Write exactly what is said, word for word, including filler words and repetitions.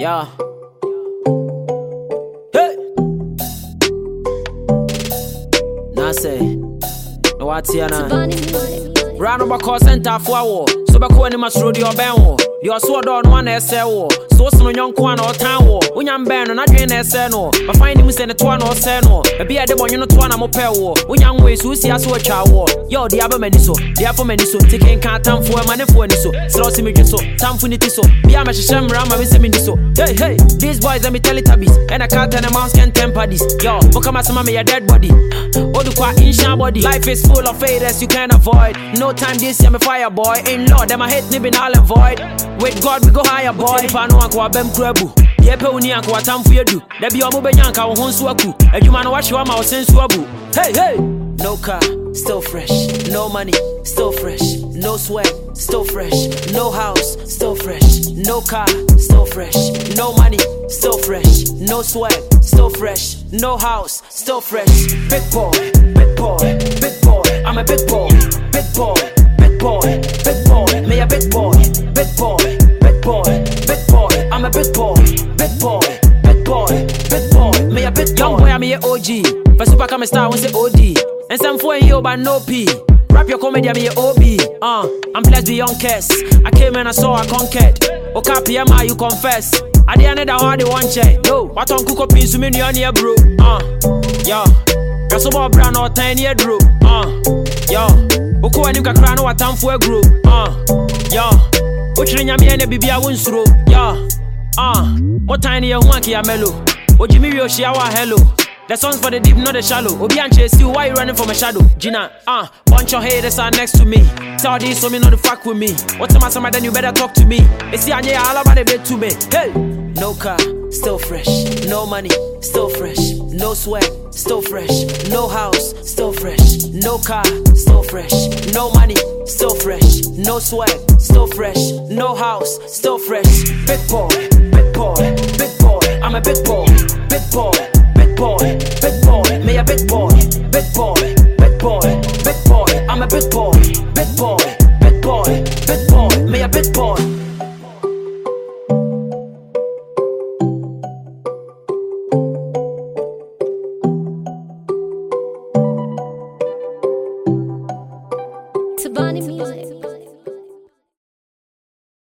Yeah. Hey. Nase. No atiana. Run over call center for war. So back when my studio ben. Your sword on one S L. So so young kwan or town war. Unyam ben and I drain S N O. But find him send a twan or seno. A beer the one you know twan am pair war. Unyam ways who see us watch our war. Yo, the other many so. The other many so. Taking can't time for money for any so. Slow see me so. Time for nitty so. Be a mash sham ram and me so. Hey, hey. These boys let me tell it tabbies. And a cat and a mouse can temper this. Yo, look at my me a dead body. Oh, the quite in shan body. Life is full of faders you can't avoid. No time this year me fire boy. In Lord, them I hate nibbing all avoid. With God we go higher boy. If I know I go bem krebu. Ye pe uni anko atam fu edu. There be omo benyanka wo honsu aku. Adwuma no watch wa ma wo sensu abu. Hey hey. No car, still fresh. No money, still fresh. No sweat, still fresh. No house, still fresh. No car, still fresh. No money, still fresh. No sweat, still fresh. No house, still fresh. Big boy, big boy, big boy. I'm a big boy, big boy, big boy, big boy. Me a big boy, big boy, big boy, big boy. I'm a big boy, big boy, big boy, big boy. Me a big boy. Young boy, I'm a O G. For super come star, we say O D. And some for you, but no P. Rap your comedy, I'm a O B. Uh, I'm blessed beyond curse. I came and I saw I conquered. Okay, P M I, you confess. I didn't know how they want check. Yo, what on cook up in so many on here, bro? Uh, yo. That's about brand or ten year bro. Uh, yo. Oko and you can cry no what time for a group. Uh, yo. Uchirin yami ene bibi a winsro. Yo. Uh, what tiny a monkey a mellow. Ojimi yo shiawa hello. The songs for the deep, not the shallow. Obi and chase you, why you running from a shadow? Gina, ah, uh, bunch of haters are next to me. Tell these so me not the fuck with me. What's the matter, then you better talk to me. It's the anya all about the bed to me. Hey, no car, still fresh. No money, still fresh. No sweat, still fresh. No house, still fresh. No car, still fresh. No money, still fresh. No sweat, still fresh. No house, still fresh. Big boy, big boy, big boy. I'm a big boy, big boy. Boy,